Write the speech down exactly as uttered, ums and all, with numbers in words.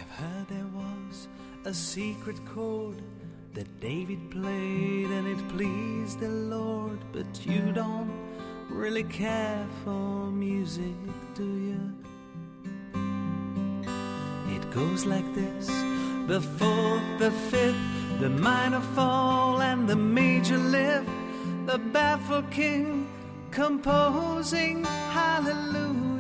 Heard there was a secret chord that David played and it pleased the Lord, but you don't really care for music, do you? It goes like this: the fourth, the fifth, the minor fall and the major lift, the baffled king composing hallelujah.